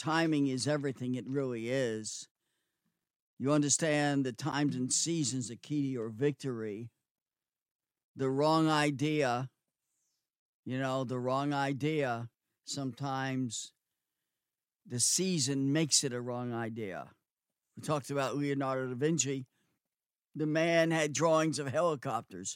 Timing is everything. It really is. You understand the times and seasons are key to your victory. The wrong idea, the wrong idea, sometimes the season makes it a wrong idea. We talked about Leonardo da Vinci. The man had drawings of helicopters.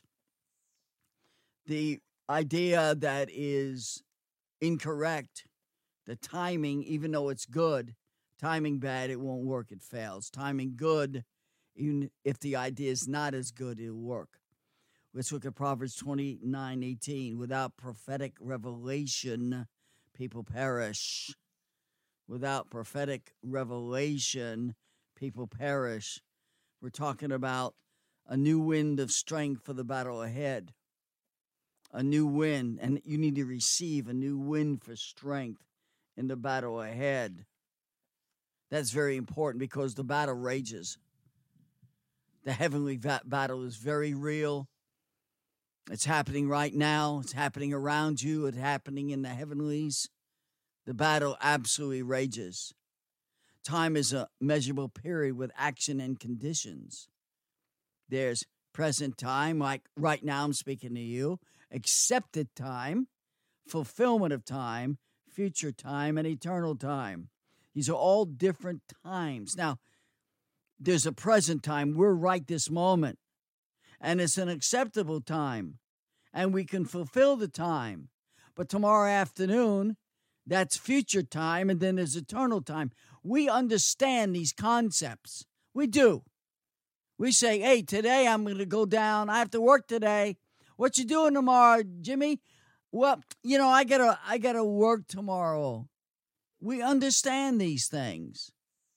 The idea that is incorrect, the timing, even though it's good, timing bad, it won't work, it fails. Timing good, even if the idea is not as good, it'll work. Let's look at Proverbs 29:18. Without prophetic revelation, people perish. Without prophetic revelation, people perish. We're talking about a new wind of strength for the battle ahead. A new wind, and you need to receive a new wind for strength in the battle ahead. That's very important because the battle rages. The heavenly battle is very real. It's happening right now. It's happening around you. It's happening in the heavenlies. The battle absolutely rages. Time is a measurable period with action and conditions. There's present time, like right now I'm speaking to you, accepted time, fulfillment of time, future time, and eternal time. These are all different times. Now, there's a present time. We're right this moment. And it's an acceptable time. And we can fulfill the time. But tomorrow afternoon, that's future time, and then there's eternal time. We understand these concepts. We do. We say, hey, today I'm going to go down. I have to work today. What you doing tomorrow, Jimmy? Well, I gotta work tomorrow. We understand these things.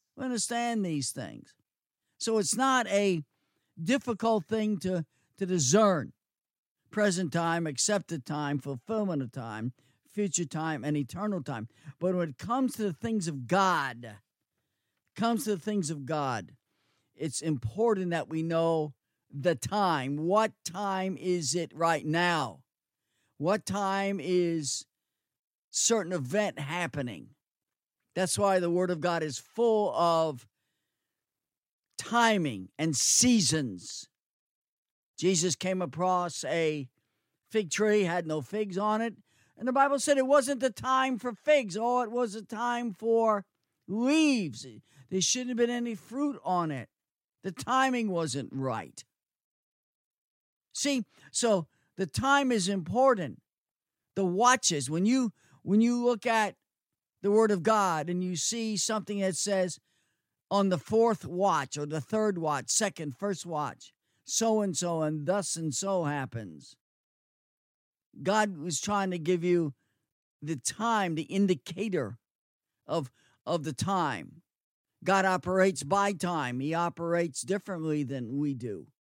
So it's not a difficult thing to discern. Present time, accepted time, fulfillment of time, future time, and eternal time. But when it comes to the things of God, it's important that we know the time. What time is it right now? What time is certain event happening? That's why the Word of God is full of timing and seasons. Jesus came across a fig tree, had no figs on it, and the Bible said it wasn't the time for figs. Oh, it was a time for leaves. There shouldn't have been any fruit on it. The timing wasn't right. See, so the time is important. The watches, when you look at the Word of God and you see something that says on the fourth watch or the third watch, second, first watch, so-and-so and thus and so happens. God was trying to give you the time, the indicator of the time. God operates by time. He operates differently than we do.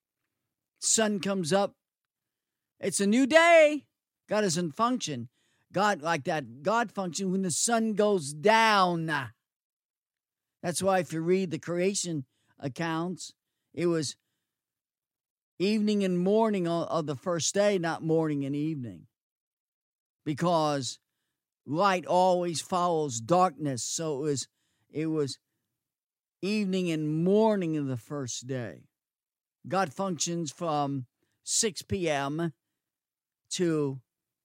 Sun comes up. It's a new day. God doesn't function. God like that. God functions when the sun goes down. That's why if you read the creation accounts, it was evening and morning of the first day, not morning and evening. Because light always follows darkness. So it was evening and morning of the first day. God functions from 6 p.m. to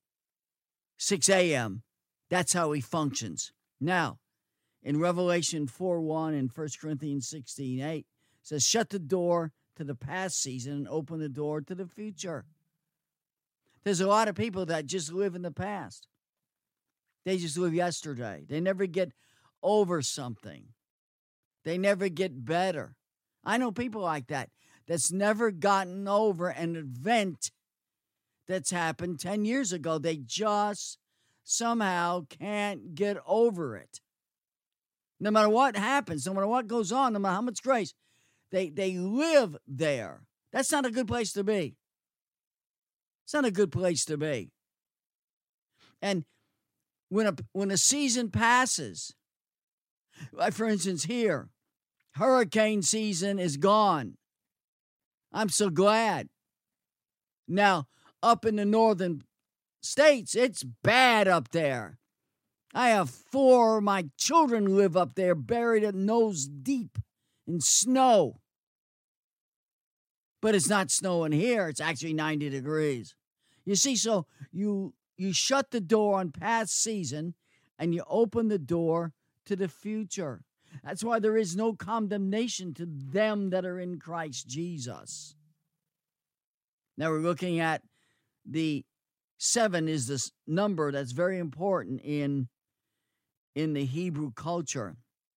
6 a.m. That's how he functions. Now, in Revelation 4:1 and 1 Corinthians 16:8, it says, shut the door to the past season and open the door to the future. There's a lot of people that just live in the past. They just live yesterday. They never get over something. They never get better. I know people like that. That's never gotten over an event that's happened 10 years ago. They just somehow can't get over it. No matter what happens, no matter what goes on, no matter how much grace, they live there. That's not a good place to be. It's not a good place to be. And when a season passes, like for instance here, hurricane season is gone. I'm so glad. Now, up in the northern states, it's bad up there. I have 4 of my children live up there, buried at nose deep in snow. But it's not snowing here. It's actually 90 degrees. You see, so you shut the door on past season and you open the door to the future. That's why there is no condemnation to them that are in Christ Jesus. Now we're looking at the 7 is this number that's very important in the Hebrew culture.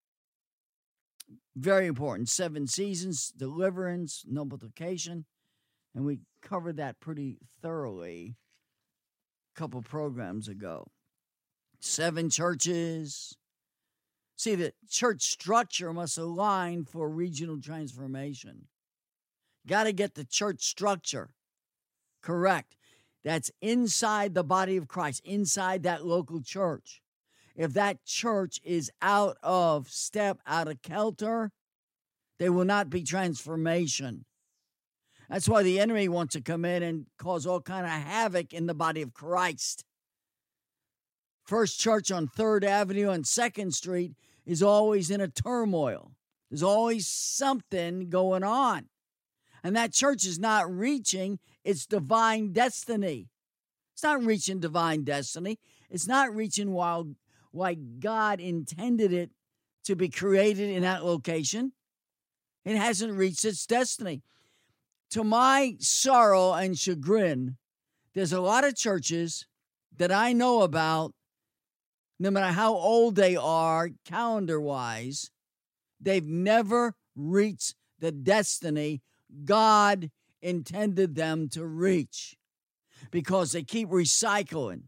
Very important. 7 seasons, deliverance, multiplication. And we covered that pretty thoroughly a couple programs ago. 7 churches. See, the church structure must align for regional transformation. Got to get the church structure correct. That's inside the body of Christ, inside that local church. If that church is out of step, out of kilter, there will not be transformation. That's why the enemy wants to come in and cause all kind of havoc in the body of Christ. First Church on 3rd Avenue and 2nd Street is always in a turmoil. There's always something going on. And that church is not reaching its divine destiny. It's not reaching divine destiny. It's not reaching why God intended it to be created in that location. It hasn't reached its destiny. To my sorrow and chagrin, there's a lot of churches that I know about, no matter how old they are, calendar-wise, they've never reached the destiny God intended them to reach because they keep recycling.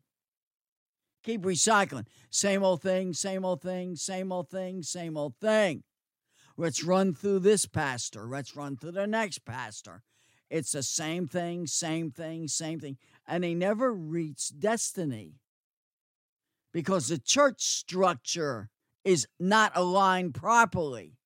Same old thing, same old thing, same old thing, same old thing. Let's run through this pastor. Let's run through the next pastor. It's the same thing, same thing, same thing. And they never reach destiny because the church structure is not aligned properly.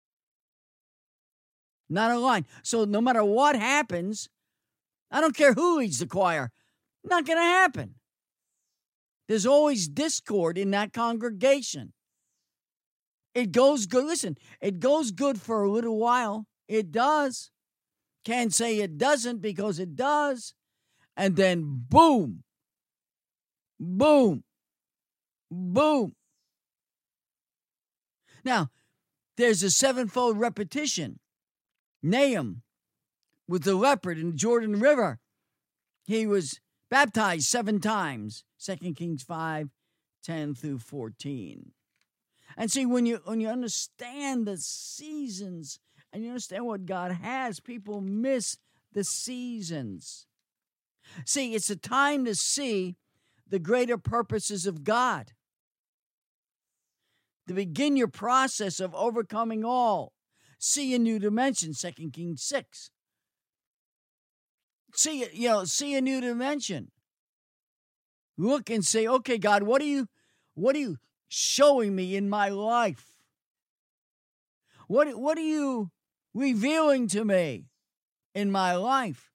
Not aligned. So no matter what happens, I don't care who leads the choir, not going to happen. There's always discord in that congregation. It goes good. Listen, it goes good for a little while. It does. Can't say it doesn't because it does. And then boom, boom, boom. Now, there's a 7-fold repetition. Nahum, with the leopard in the Jordan River, he was baptized 7 times. 2 Kings 5:10-14. And see, when you understand the seasons and you understand what God has, people miss the seasons. See, it's a time to see the greater purposes of God. To begin your process of overcoming all. See a new dimension, 2 Kings 6. See a new dimension. Look and say, okay, God, what are you showing me in my life? What are you revealing to me in my life?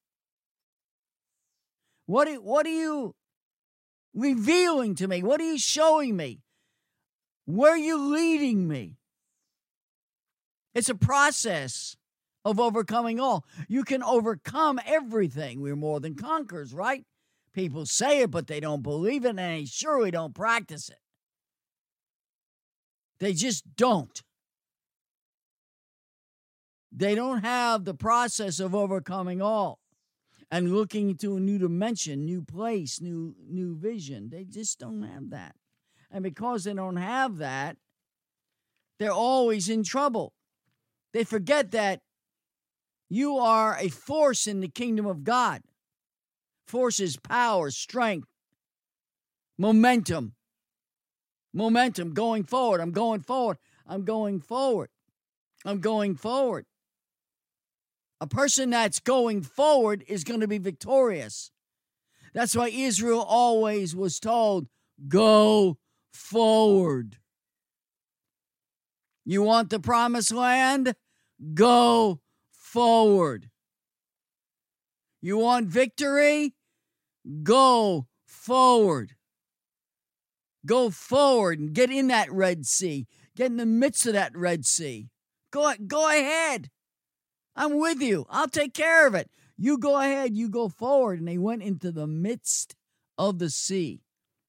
What are you revealing to me? What are you showing me? Where are you leading me? It's a process of overcoming all. You can overcome everything. We're more than conquerors, right? People say it, but they don't believe it, and they surely don't practice it. They just don't. They don't have the process of overcoming all and looking into a new dimension, new place, new vision. They just don't have that. And because they don't have that, they're always in trouble. They forget that you are a force in the kingdom of God. Force is power, strength, momentum. Momentum, going forward. I'm going forward. I'm going forward. I'm going forward. A person that's going forward is going to be victorious. That's why Israel always was told, go forward. You want the promised land? Go forward. You want victory? Go forward. Go forward and get in that Red Sea. Get in the midst of that Red Sea. Go ahead. I'm with you. I'll take care of it. You go ahead. You go forward. And they went into the midst of the sea.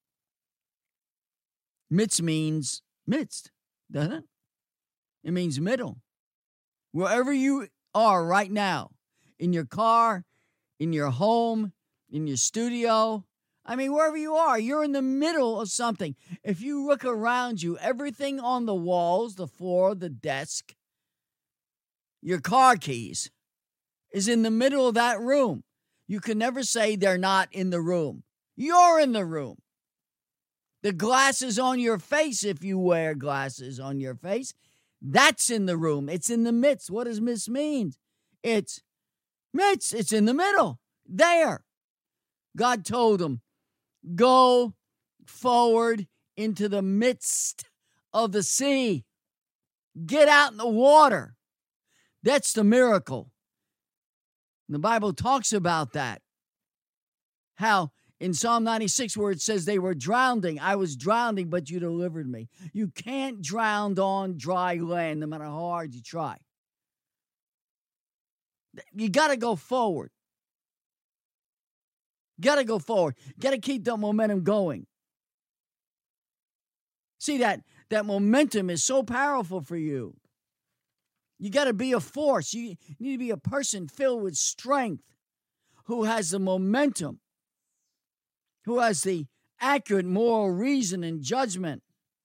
Midst means midst, doesn't it? It means middle. Wherever you are right now, in your car, in your home, in your studio, wherever you are, you're in the middle of something. If you look around you, everything on the walls, the floor, the desk, your car keys is in the middle of that room. You can never say they're not in the room. You're in the room. The glasses on your face, if you wear glasses on your face, that's in the room. It's in the midst. What does midst mean? It's midst. It's in the middle. There. God told him, go forward into the midst of the sea. Get out in the water. That's the miracle. The Bible talks about that. How in Psalm 96, where it says they were drowning, I was drowning, but you delivered me. You can't drown on dry land, no matter how hard you try. You got to go forward. Got to go forward. Got to keep that momentum going. See, that momentum is so powerful for you. You got to be a force. You need to be a person filled with strength who has the momentum, who has the accurate moral reason and judgment.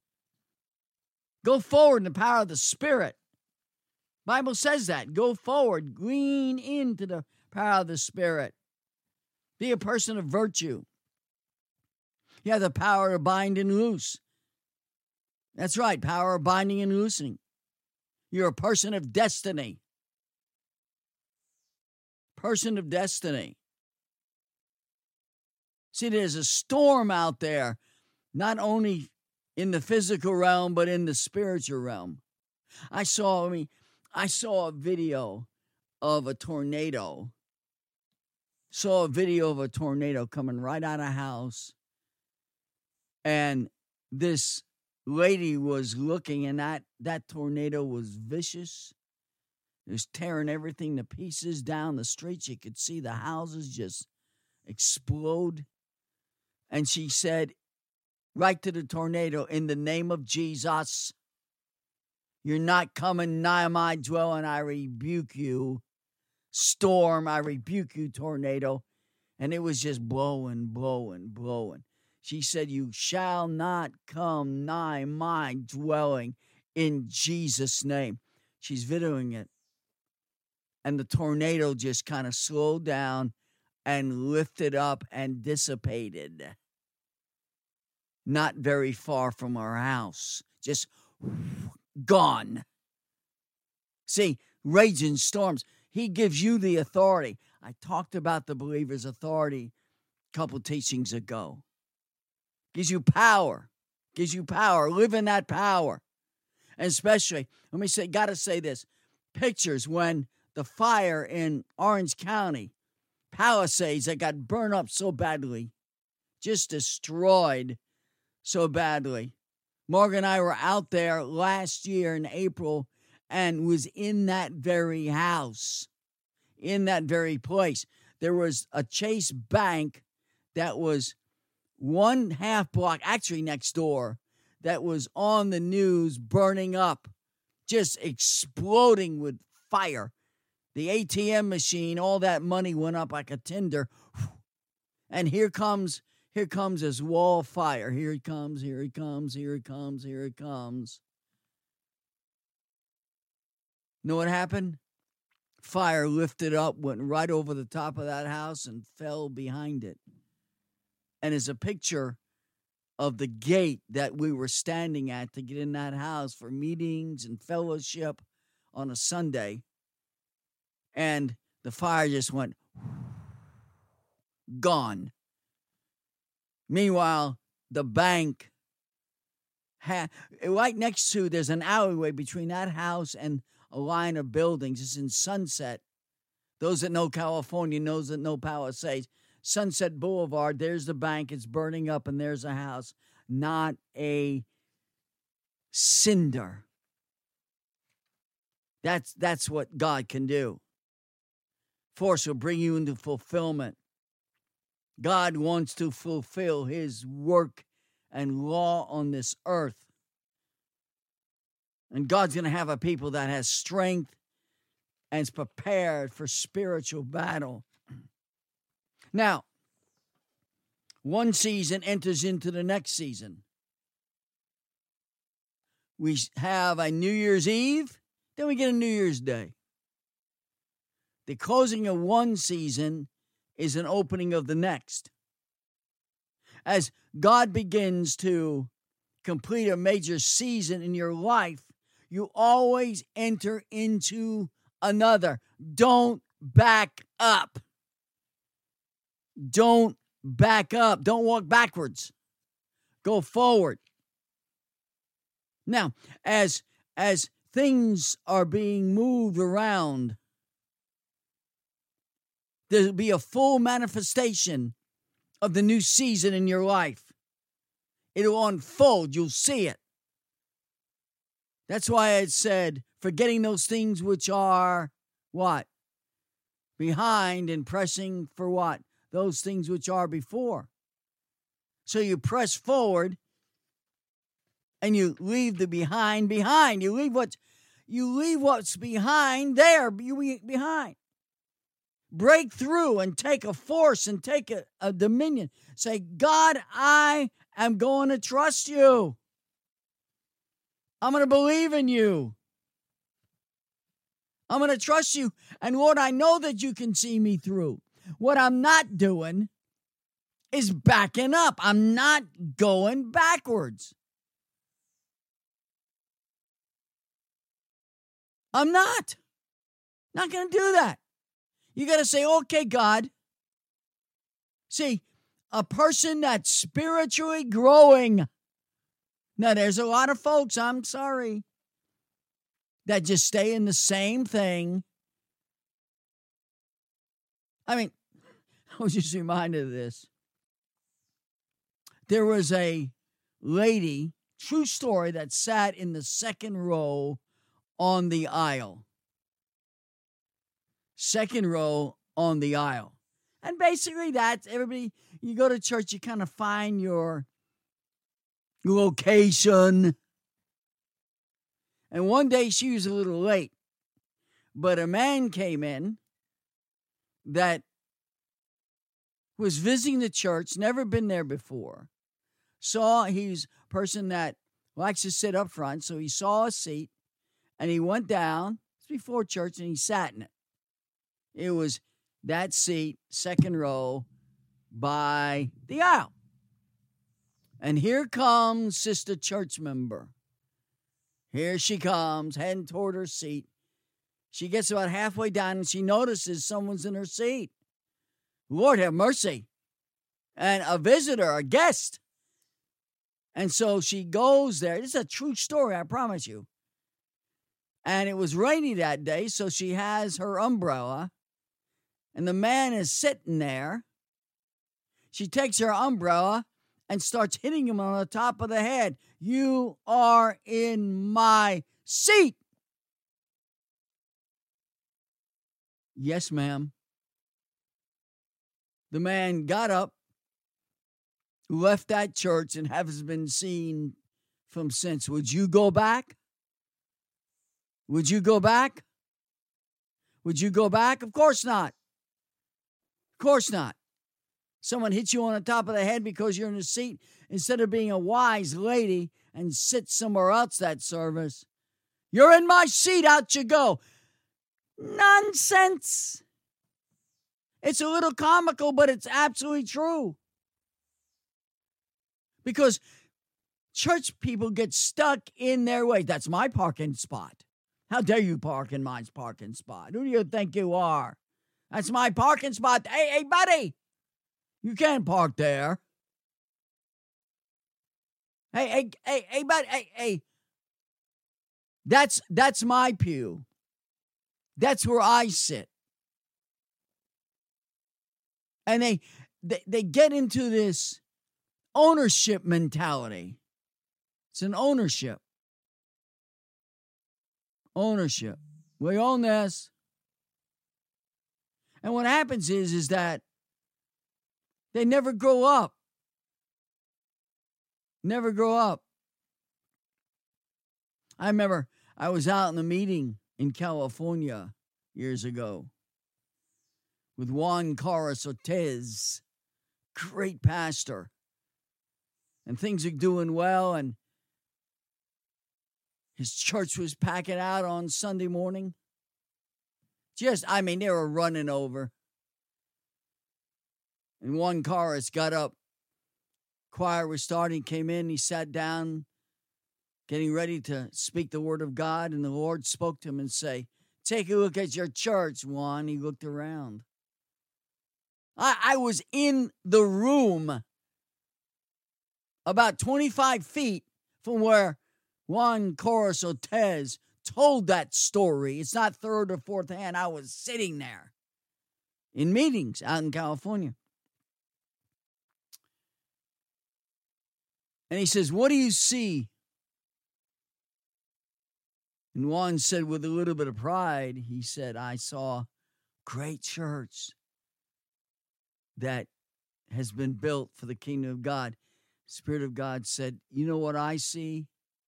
Go forward in the power of the Spirit. Bible says that. Go forward. Lean into the power of the Spirit. Be a person of virtue. You have the power to bind and loose. That's right, power of binding and loosing. You're a person of destiny. Person of destiny. See, there's a storm out there, not only in the physical realm, but in the spiritual realm. I saw a video of a tornado. Saw a video of a tornado coming right out of a house. And this lady was looking, and that tornado was vicious. It was tearing everything to pieces down the street. You could see the houses just explode. And she said, right to the tornado, in the name of Jesus, you're not coming nigh my dwelling. I rebuke you. Storm, I rebuke you, tornado. And it was just blowing, blowing, blowing. She said, you shall not come nigh my dwelling in Jesus' name. She's videoing it. And the tornado just kind of slowed down and lifted up and dissipated. Not very far from our house. Just gone. See, raging storms. He gives you the authority. I talked about the believer's authority a couple teachings ago. Gives you power. Gives you power. Live in that power. And especially, gotta say this. Pictures when the fire in Orange County, Palisades, that got burned up so badly, just destroyed so badly. Morgan and I were out there last year in April and was in that very house, in that very place. There was a Chase Bank that was 1/2 block, actually next door, that was on the news burning up, just exploding with fire. The ATM machine, all that money went up like a tinder. And here comes this wall of fire. Here it comes, here it comes, here it comes, here it comes. Know what happened? Fire lifted up, went right over the top of that house and fell behind it. And it's a picture of the gate that we were standing at to get in that house for meetings and fellowship on a Sunday. And the fire just went gone. Meanwhile, the bank right next to, there's an alleyway between that house and a line of buildings. It's in Sunset. Those that know California knows Palisades. Sunset Boulevard, there's the bank. It's burning up, and there's a house. not a cinder. That's what God can do. Force will bring you into fulfillment. God wants to fulfill his work and law on this earth. And God's going to have a people that has strength and is prepared for spiritual battle. Now, one season enters into the next season. We have a New Year's Eve, then we get a New Year's Day. The closing of one season is an opening of the next. As God begins to complete a major season in your life, you always enter into another. Don't back up. Don't back up. Don't walk backwards. Go forward. Now, as things are being moved around, there'll be a full manifestation of the new season in your life. It'll unfold. You'll see it. That's why it said, forgetting those things which are what? Behind, and pressing for what? Those things which are before. So you press forward and you leave the behind behind. You leave what's behind there. You behind. Break through and take a force and take a dominion. Say, God, I am going to trust you. I'm going to believe in you. I'm going to trust you. And Lord, I know that you can see me through. What I'm not doing is backing up. I'm not going backwards. I'm not going to do that. You got to say, okay, God. See, a person that's spiritually growing. Now, there's a lot of folks, I'm sorry, that just stay in the same thing. I mean, I was just reminded of this. There was a lady, true story, that sat in the second row on the aisle. Second row on the aisle. And basically that's everybody, you go to church, you kind of find your location. And one day she was a little late, but a man came in that was visiting the church, never been there before. He's a person that likes to sit up front, so he saw a seat, and he went down, it's before church, and he sat in it. It was that seat, second row, by the aisle. And here comes Sister Church Member. Here she comes, heading toward her seat. She gets about halfway down, and she notices someone's in her seat. Lord have mercy. And a visitor, a guest. And so she goes there. This is a true story, I promise you. And it was rainy that day, so she has her umbrella. And the man is sitting there. She takes her umbrella and starts hitting him on the top of the head. You are in my seat. Yes, ma'am. The man got up, left that church, and has been seen from since. Would you go back? Would you go back? Would you go back? Of course not. Of course not. Someone hits you on the top of the head because you're in a seat. Instead of being a wise lady and sit somewhere else that service, you're in my seat, out you go. Nonsense. It's a little comical, but it's absolutely true. Because church people get stuck in their ways. That's my parking spot. How dare you park in my parking spot? Who do you think you are? That's my parking spot. Hey, buddy. You can't park there. Hey, buddy. Hey. That's my pew. That's where I sit. And they get into this ownership mentality. It's an ownership. Ownership. We own this. And what happens is that they never grow up. Never grow up. I remember I was out in a meeting in California years ago with Juan Carlos Ortiz, great pastor. And things are doing well, and his church was packing out on Sunday morning. They were running over. And Juan Carlos got up. Choir was starting, came in, he sat down, getting ready to speak the word of God, and the Lord spoke to him and say, "Take a look at your church, Juan." He looked around. I was in the room about 25 feet from where Juan Carlos Ortiz told that story. It's not third or fourth hand. I was sitting there in meetings out in California. And he says, "What do you see?" And Juan said with a little bit of pride, he said, "I saw great church that has been built for the kingdom of God." Spirit of God said, "You know what I see?"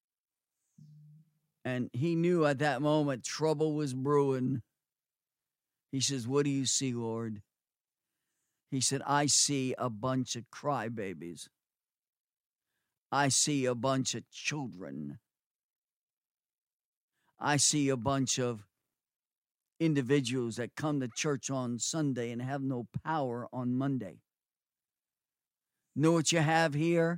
And he knew at that moment trouble was brewing. He says, "What do you see, Lord?" He said, "I see a bunch of crybabies. I see a bunch of children. I see a bunch of individuals that come to church on Sunday and have no power on Monday. Know what you have here?"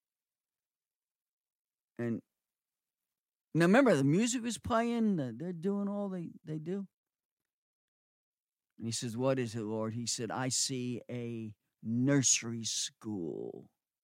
And now remember, the music was playing. They're doing all they do. And he says, "What is it, Lord?" He said, "I see a nursery school."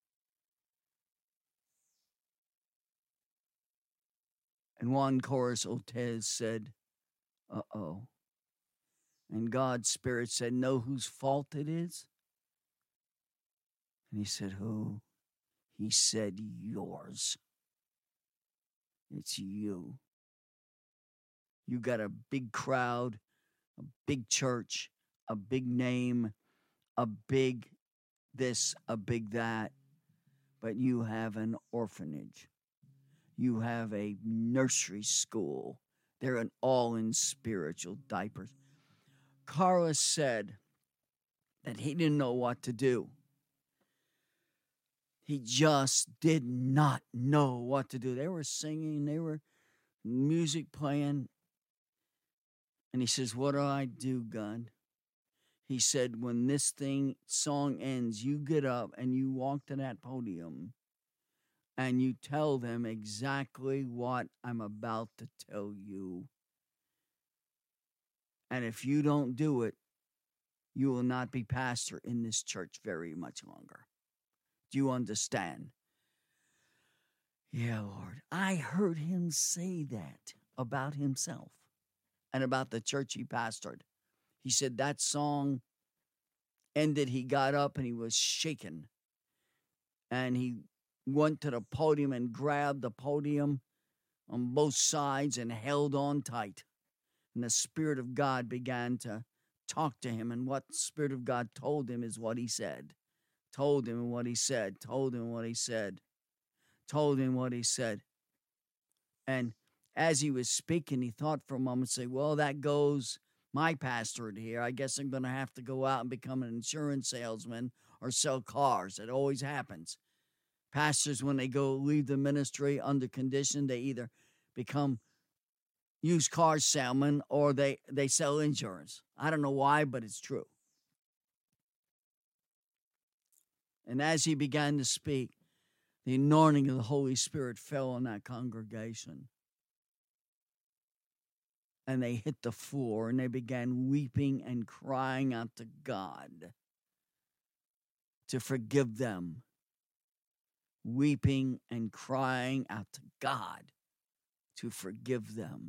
And Juan Carlos Ortiz said, "Uh-oh." And God's Spirit said, "Know whose fault it is?" And he said, "Who?" He said, "Yours. It's you. You got a big crowd, a big church, a big name, a big this, a big that, but you have an orphanage. You have a nursery school. They're all in spiritual diapers." Carlos said that he didn't know what to do. He just did not know what to do. They were singing, they were music playing. And he says, "What do I do, God?" He said, "When this song ends, you get up and you walk to that podium and you tell them exactly what I'm about to tell you. And if you don't do it, you will not be pastor in this church very much longer. Do you understand?" Yeah, Lord. I heard him say that about himself and about the church he pastored. He said that song ended, he got up and he was shaken. And he went to the podium and grabbed the podium on both sides and held on tight. And the Spirit of God began to talk to him. And what the Spirit of God told him is what he said. Told him what he said. Told him what he said. Told him what he said. And as he was speaking, he thought for a moment and say, "Well, that goes my pastorate here. I guess I'm going to have to go out and become an insurance salesman or sell cars." It always happens. Pastors, when they go leave the ministry under condition, they either become used car salesmen or they sell insurance. I don't know why, but it's true. And as he began to speak, the anointing of the Holy Spirit fell on that congregation. And they hit the floor and they began weeping and crying out to God to forgive them. Weeping and crying out to God to forgive them.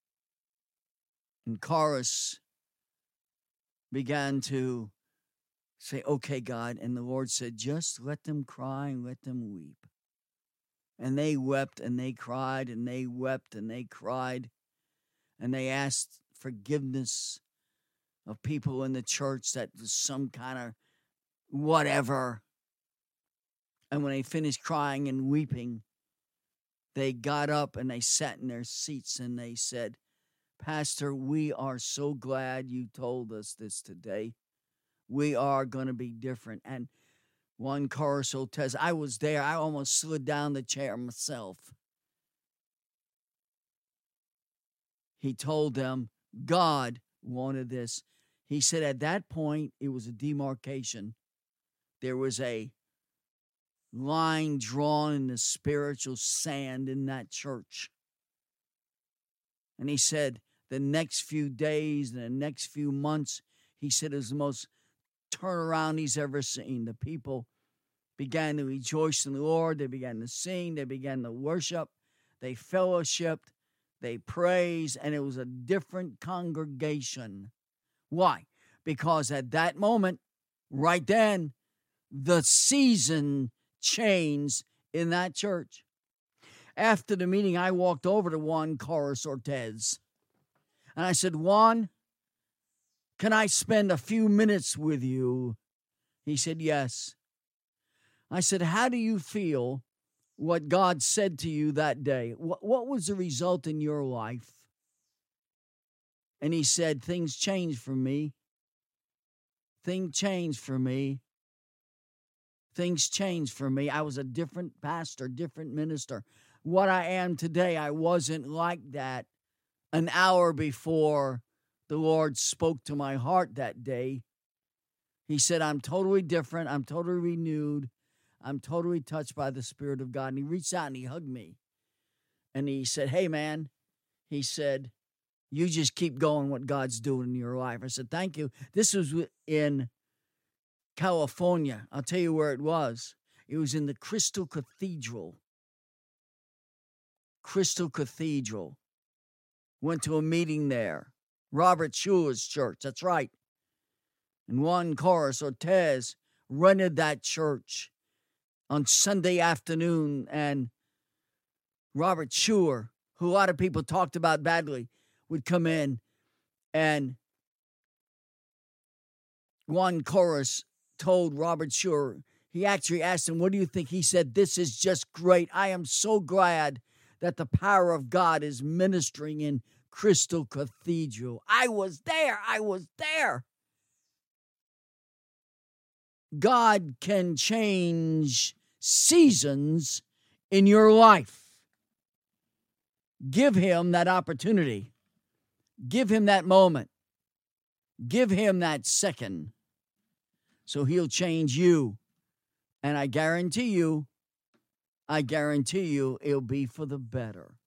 And Carlos began to say, okay, God. And the Lord said, just let them cry and let them weep. And they wept and they cried and they wept and they cried. And they asked forgiveness of people in the church that was some kind of whatever. And when they finished crying and weeping, they got up and they sat in their seats and they said, Pastor, we are so glad you told us this today. We are going to be different. And one chorus says, I was there. I almost slid down the chair myself. He told them God wanted this. He said at that point, it was a demarcation. There was a line drawn in the spiritual sand in that church. And he said the next few days and the next few months, he said it was the most turnaround he's ever seen. The people began to rejoice in the Lord. They began to sing. They began to worship. They fellowshiped. They praised. And it was a different congregation. Why? Because at that moment, right then, the season changed in that church. After the meeting, I walked over to Juan Carlos Ortez. And I said, Juan, can I spend a few minutes with you? He said, yes. I said, how do you feel what God said to you that day? What was the result in your life? And he said, things changed for me. Things changed for me. Things changed for me. I was a different pastor, different minister. What I am today, I wasn't like that an hour before the Lord spoke to my heart that day. He said, I'm totally different. I'm totally renewed. I'm totally touched by the Spirit of God. And he reached out and he hugged me. And he said, hey, man, he said, you just keep going what God's doing in your life. I said, thank you. This was in California. I'll tell you where it was. It was in the Crystal Cathedral. Crystal Cathedral. Went to a meeting there. Robert Schuler's church. That's right. And Juan Carlos Ortez rented that church on Sunday afternoon. And Robert Schuler, who a lot of people talked about badly, would come in. And Juan Carlos told Robert Schuler, he actually asked him, what do you think? He said, this is just great. I am so glad that the power of God is ministering in Crystal Cathedral. I was there. God can change seasons in your life. Give him that opportunity. Give him that moment. Give him that second. So he'll change you. And I guarantee you, it'll be for the better.